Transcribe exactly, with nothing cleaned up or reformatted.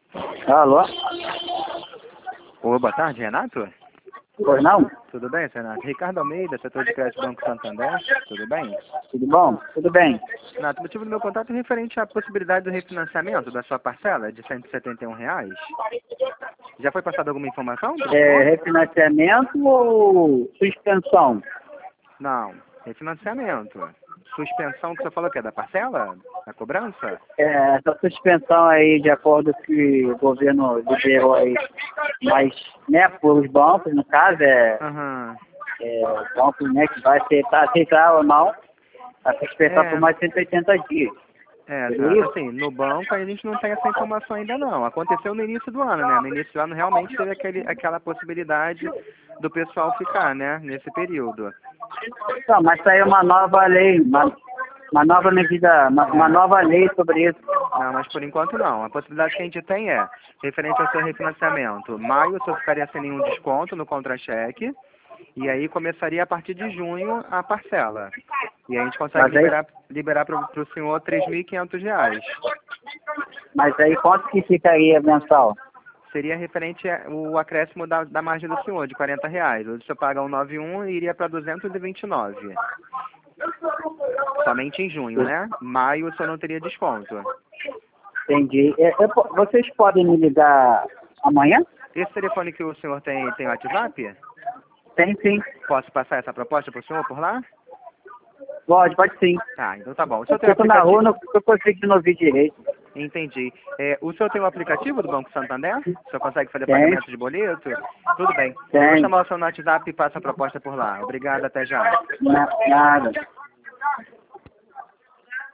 Alô? Oi, boa tarde, Renato? Pois não? Tudo bem, Renato? Ricardo Almeida, setor de crédito Banco Santander. Tudo bem? Tudo bom? Tudo bem. Renato, o motivo do meu contato é referente à possibilidade do refinanciamento da sua parcela de cento e setenta e um reais. Já foi passada alguma informação? É refinanciamento ou suspensão? Não, refinanciamento. Suspensão que você falou que é da parcela? Da cobrança? É, essa suspensão aí, de acordo com que o governo liberou aí, mas, né, por os bancos, no caso, é, Aham. é o banco, né, que vai aceitar, aceitar ou não, a suspensão É. por mais cento e oitenta dias. É, Seria Renato, isso? assim, no banco a gente não tem essa informação ainda não. Aconteceu no início do ano, né? No início do ano realmente teve aquele, aquela possibilidade do pessoal ficar, né? Nesse período. Não, mas saiu uma nova lei, uma, uma nova medida, uma, uma nova lei sobre isso. Não, mas por enquanto não. A possibilidade que a gente tem é, referente ao seu refinanciamento, maio o senhor ficaria sem nenhum desconto no contra-cheque, e aí começaria a partir de junho a parcela. E aí a gente consegue Mas aí, liberar, liberar para o senhor três mil e quinhentos reais. mas aí quanto que ficaria mensal? Seria referente ao acréscimo da, da margem do senhor, de quarenta reais. Hoje o senhor paga cento e noventa e um e iria para duzentos e vinte e nove. Somente em junho, né? Maio o senhor não teria desconto. Entendi. É, eu po- vocês podem me ligar amanhã? Esse telefone que o senhor tem, tem WhatsApp? Tem sim. Posso passar essa proposta para o senhor por lá? Pode, pode sim. Tá, então tá bom. O É senhor tem porque o eu tô na rua, aplicativo? não estou conseguindo ouvir direito. Entendi. É, o senhor tem o aplicativo do Banco Santander? O senhor consegue fazer Tem. pagamento de boleto? Tudo bem. Eu vou Tem. chamar o senhor no WhatsApp e passo a proposta por lá. Obrigado, até já. Na- nada.